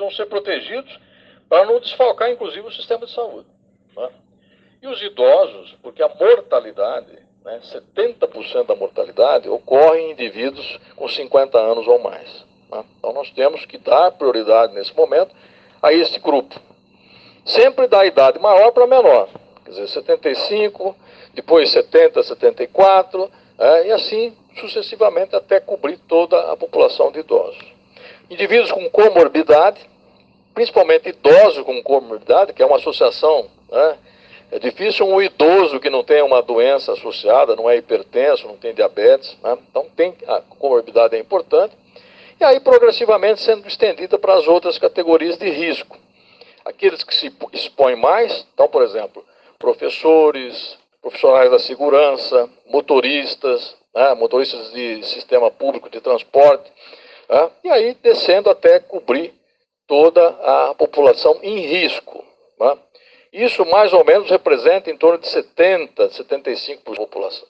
precisam ser protegidos para não desfalcar, inclusive, o sistema de saúde. Né? E os idosos, porque a mortalidade, 70% da mortalidade ocorre em indivíduos com 50 anos ou mais. Né? Então nós temos que dar prioridade nesse momento a esse grupo. Sempre da idade maior para menor. Quer dizer, 75, depois 70, 74, e assim sucessivamente até cobrir toda a população de idosos. Indivíduos com comorbidade, principalmente idosos com comorbidade, que é uma associação, é difícil um idoso que não tenha uma doença associada, não é hipertenso, não tem diabetes, então a comorbidade é importante, e aí progressivamente sendo estendida para as outras categorias de risco. Aqueles que se expõem mais, então, por exemplo, professores, profissionais da segurança, motoristas, motoristas de sistema público de transporte, e aí descendo até cobrir toda a população em risco. Isso mais ou menos representa em torno de 70, 75% da população.